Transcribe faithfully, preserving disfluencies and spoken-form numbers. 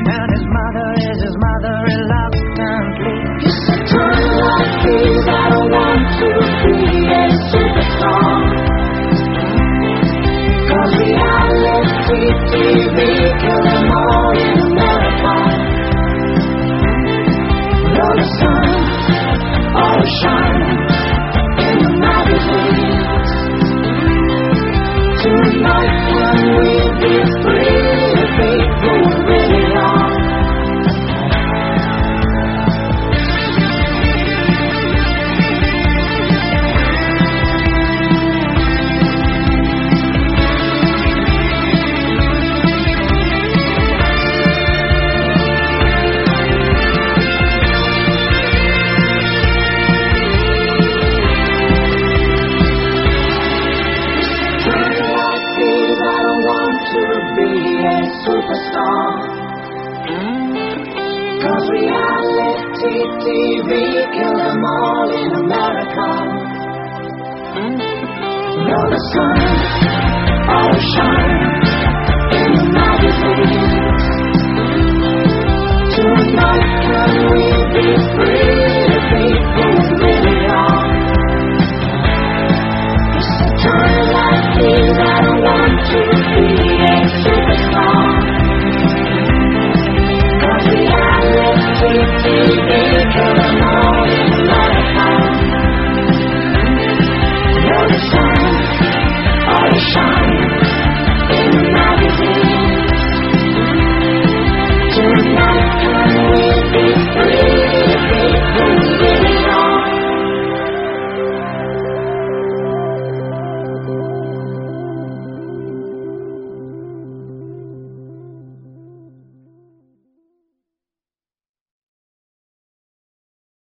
and his mother is his mother reluctantly. It's a turn like his, I don't want to be a superstar. Cause reality T V kill them all in America. Though the sun always shines in the magazines, tonight when we'll be free to be who we really are. Superstar. Cause reality T V kill them all in America. Though the sun always shines in the magazines,